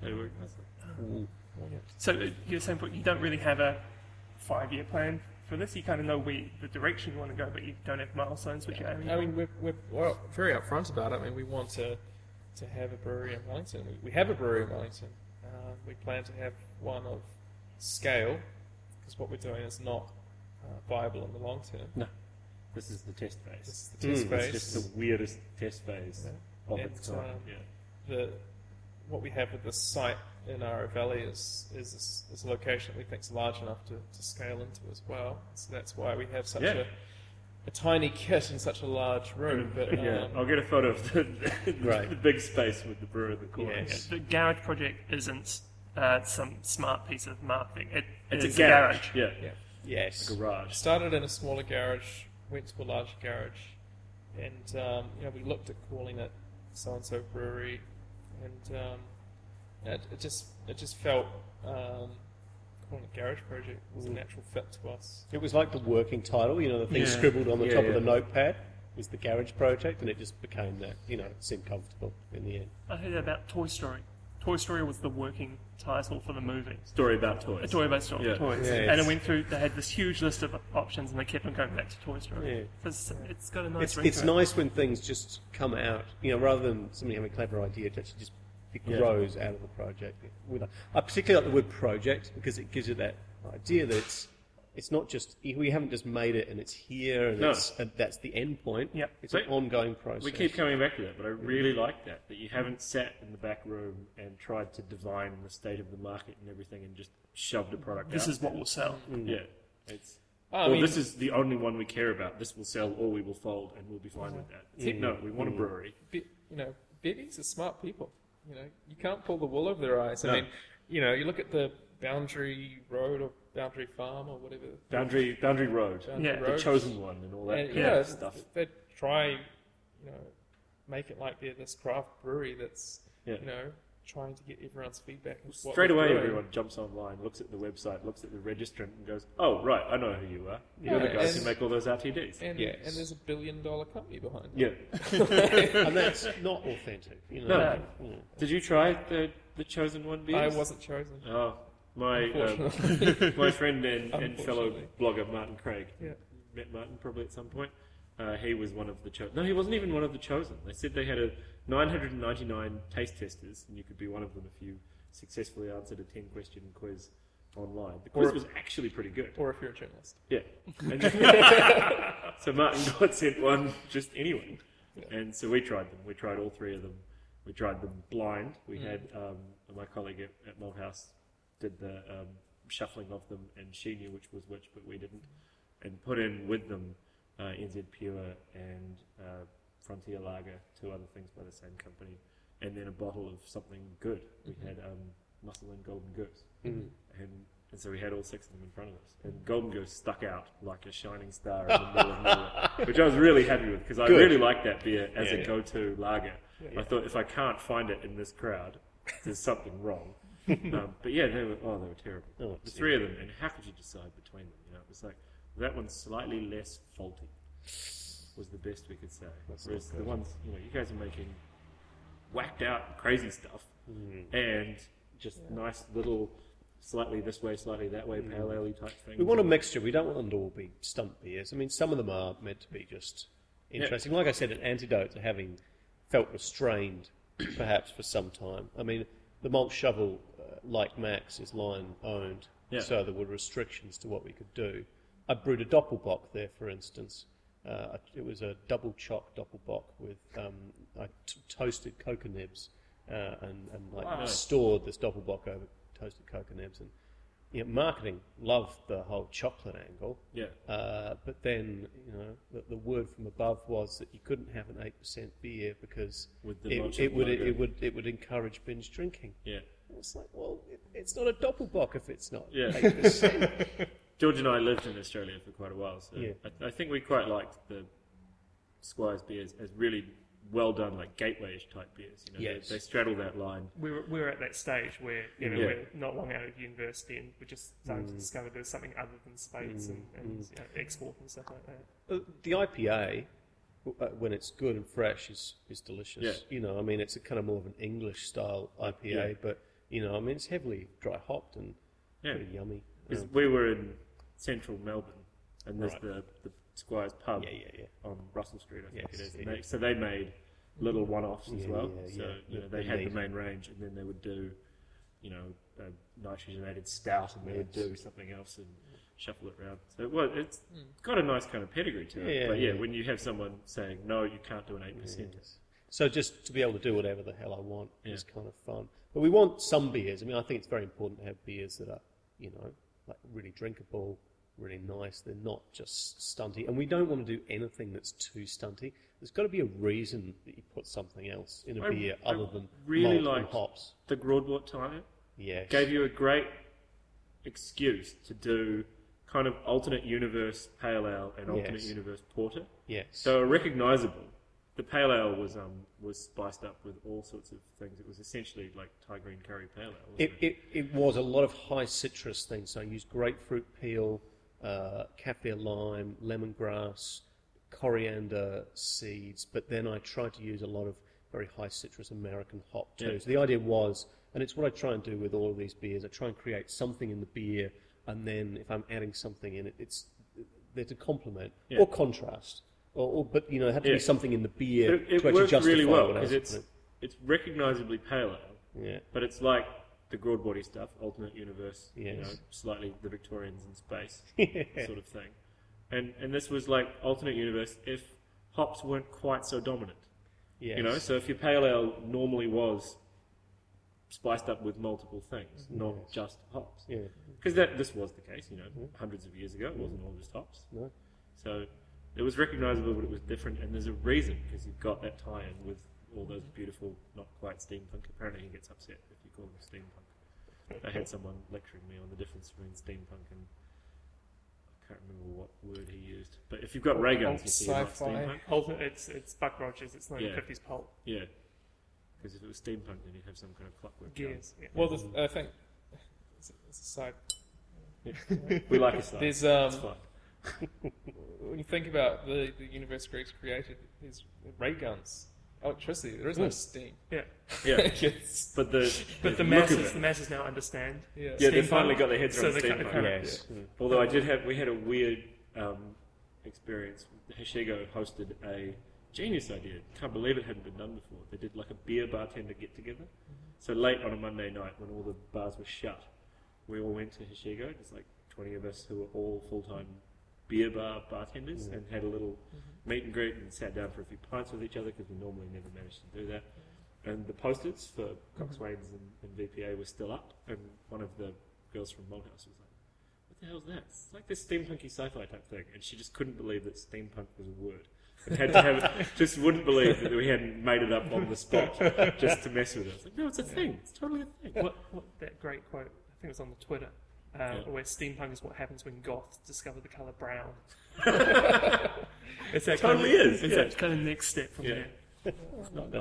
They work nicely. So you're saying you don't really have a 5-year plan for this? You kind of know the direction you want to go, but you don't have milestones which you're aiming I mean, we're very upfront about it. I mean, we want to have a brewery in Wellington. We have a brewery in Wellington. We plan to have one of scale, because what we're doing is not viable in the long term. No. This is the test phase. This is the test phase. It's just the weirdest test phase of its kind. What we have with this site in Ara Valley is a location that we think is large enough to scale into as well. So that's why we have such a tiny kit in such a large room. But I'll get a photo of the big space with the brewer in the corner. Yes. The garage project isn't some smart piece of marketing. It's is a garage. Yeah. Yes. A garage. Started in a smaller garage, went to a larger garage, and we looked at calling it so and so brewery, and it just felt calling it Garage Project was a natural fit to us. It was like the working title, the thing scribbled on the top of the notepad was the Garage Project, and it just became that. It seemed comfortable in the end. I heard about Toy Story. Toy Story was the working title for the movie. Story about toys. A story about toys. Yeah, And it went through, they had this huge list of options, and they kept on going back to Toy Story. Yeah. Because it's got a nice ring It's to it. nice when things just come out, rather than somebody having a clever idea, it actually it grows out of the project. I particularly like the word project, because it gives you that idea that it's not just, we haven't just made it and it's here and, and that's the end point. Yep. It's an ongoing process. We keep coming back to that, but I really like that you haven't sat in the back room and tried to divine the state of the market and everything and just shoved a product out. This is what will sell. Yeah. It's... I mean, this is the only one we care about. This will sell, or we will fold, and we'll be fine with that. No, we want a brewery. Bevies are smart people. You can't pull the wool over their eyes. I mean, you look at the Boundary Road or Boundary Farm or whatever. Boundary Road. Road. The chosen one and all that And, kind of stuff. They try, make it like they're this craft brewery that's, trying to get everyone's feedback. Straight away, everyone jumps online, looks at the website, looks at the registrant, and goes, "Oh, right, I know who you are. You're the guys who make all those RTDs." And there's $1 billion company behind it. Yeah. And that's not authentic. No. Did you try the chosen one beers? I wasn't chosen. Oh, my friend and fellow blogger Martin Craig met Martin probably at some point. He was one of the chosen. No, he wasn't even one of the chosen. They said they had 999 taste testers, and you could be one of them if you successfully answered a 10-question quiz online. The quiz was actually pretty good. Or if you're a journalist. Yeah. So Martin got sent one just anyway. Yeah. And so we tried them. We tried all three of them. We tried them blind. We had my colleague at Malthouse did the shuffling of them, and she knew which was which, but we didn't. And put in with them NZ Pure and Frontier Lager, 2 other things by the same company, and then a bottle of something good. We had Muscle and Golden Goose. And so we had all 6 of them in front of us. And Golden Goose stuck out like a shining star in the middle of nowhere, which I was really happy with, because I really like that beer as a go-to lager. I thought, if I can't find it in this crowd, there's something wrong. But yeah, they were terrible. The 3 of them, and how could you decide between them? It was like, that one's slightly less faulty, was the best we could say. Whereas the ones, you guys are making whacked out crazy stuff, and just nice little, slightly this way, slightly that way, pale ale type things. We want a mixture. We don't want them to all be stump beers. I mean, some of them are meant to be just interesting. Like I said, an antidote to having felt restrained, perhaps, for some time. I mean, the Malt Shovel, like Max, is line-owned, so there were restrictions to what we could do. I brewed a Doppelbock there, for instance. It was a double choc Doppelbock with I toasted cocoa nibs and stored this Doppelbock over toasted cocoa nibs. And marketing loved the whole chocolate angle. But then the word from above was that you couldn't have an 8% beer because it would encourage binge drinking. It's like, well, it's not a Doppelbock if it's not 8%. George and I lived in Australia for quite a while, so I think we quite liked the Squires beers as really well done, like gateway-ish type beers. They straddle that line. We're at that stage where we're not long out of university, and we're just starting to discover there's something other than spades and export and stuff like that. The IPA, when it's good and fresh, is delicious. I mean, it's a kind of more of an English style IPA, but You know, I mean, it's heavily dry hopped and Yeah. pretty yummy. 'Cause we were in central Melbourne, and there's Right. the Squire's pub Yeah. on Russell Street, I think Yes, it is. yeah. And so they made little one-offs as Yeah, well. yeah, So yeah. you know, The they had the meat. main range, and then they would do, you know, a nitrogenated stout, and they would Yes. do something else and shuffle it around. So it's got a nice kind of pedigree to it. Yeah, But yeah. when you have someone saying no, you can't do an 8%. Yes. So just to be able to do whatever the hell I want is Yeah. kind of fun. But we want some beers. I mean, I think it's very important to have beers that are, you know, like really drinkable, really nice. They're not just stunty. And we don't want to do anything that's too stunty. There's got to be a reason that you put something else in a beer other than really malt and liked hops. The Broadwater Tyre Yes. gave you a great excuse to do kind of alternate universe pale ale and alternate Yes. universe porter. Yes. So recognisable. The pale ale was spiced up with all sorts of things. It was essentially like Thai green curry pale ale. Wasn't It was a lot of high citrus things. So I used grapefruit peel, kaffir lime, lemongrass, coriander seeds, but then I tried to use a lot of very high citrus American hop too. Yeah. So the idea was, and it's what I try and do with all of these beers, I try and create something in the beer, and then if I'm adding something in it, it's there to complement Yeah. or contrast. But you know, it had to Yeah. be something in the beer It to actually worked justify really well what I because was it's recognisably pale ale, putting. Yeah. but it's like the Broadwater stuff, alternate universe, you Yes. know, slightly the Victorians in space sort of thing. And this was like alternate universe if hops weren't quite so dominant. Yes. You know, so if your pale ale normally was spiced up with multiple things, not Yes. just hops. Yeah. Because this was the case, you know, hundreds of years ago, it wasn't all just hops. No. So it was recognisable, but it was different, and there's a reason, because you've got that tie-in with all those beautiful, not quite steampunk. Apparently he gets upset if you call them steampunk. I had someone lecturing me on the difference between steampunk and I can't remember what word he used. But if you've got ray guns, you see not Sci-fi. steampunk. It's Buck Rogers. It's 1950s pulp Yeah. Because if it was steampunk, then you'd have some kind of clockwork. gears. Yeah. Well, I think it's a side. gun. We like a side. There's It's fine. when you think about the universe Greeks created, there's ray guns, electricity. There is no steam. Yeah. Yeah. It's- But the But the look of masses, it- the masses now understand. yeah. Yeah, they steampunk, finally got their heads so around they kind of- steampunk. kind of- Yes. Although we had a weird experience. Hishigo hosted a genius idea. Can't believe it hadn't been done before. They did like a beer bartender get together. So late on a Monday night when all the bars were shut, we all went to Hishigo. There's like 20 of us who were all full-time beer bar bartenders and had a little meet and greet and sat down for a few pints with each other because we normally never managed to do that. And the posters for Coxswain's and VPA were still up, and one of the girls from Malthouse was like, "What the hell's that? It's like this steampunky sci-fi type thing," and she just couldn't believe that steampunk was a word. And had to have it, just wouldn't believe that we hadn't made it up on the spot just to mess with it. I was like, "No, it's a thing. It's totally a thing." What that great quote? I think it was on the Twitter. Where steampunk is what happens when goths discover the colour brown. It's that Totally kind of, is, It's yeah. that kind of next step from Yeah. there. It's not bad.